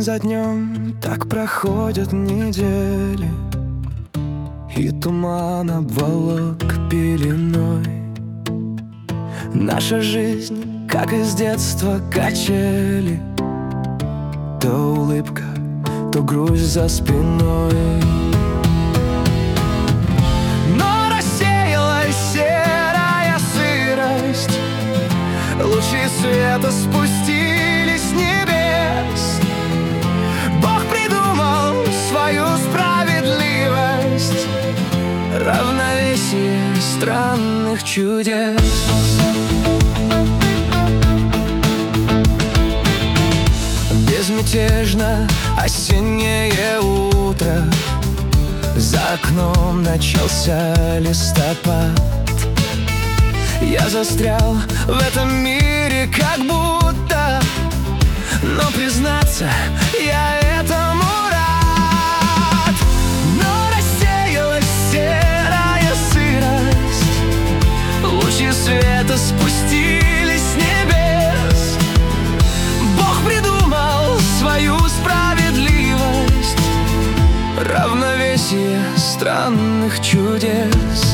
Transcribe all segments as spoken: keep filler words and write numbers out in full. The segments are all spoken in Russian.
День за днем так проходят недели, и туман обволок пеленой. Наша жизнь, как из детства качели, то улыбка, то грусть за спиной. Но рассеялась серая сырость, лучи света спустились с небес. Бог придумал свою справедливость, равновесие странных чудес. Безмятежно осеннее утро, за окном начался листопад. Я застрял в этом мире как будто, но признаться, я этому рад. Но рассеялась серая сырость, лучи света спустились с небес. Бог придумал свою справедливость, равновесие странных чудес.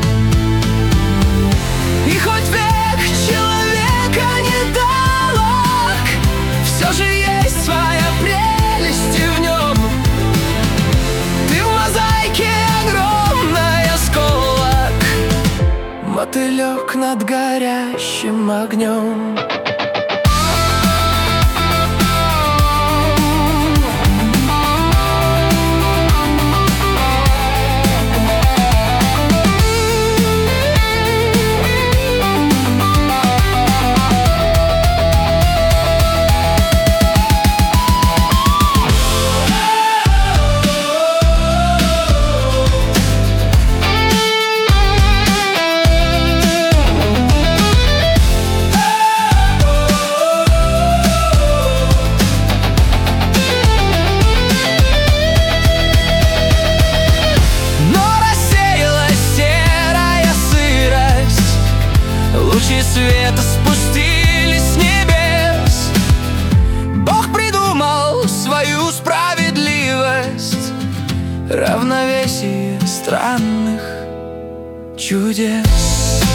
И хоть век человека недолог, все же есть своя прелесть и в нем. Ты в мозаике огромный осколок, мотылек над горящим огнем. Лучи света спустились с небес. Бог придумал свою справедливость, равновесие странных чудес.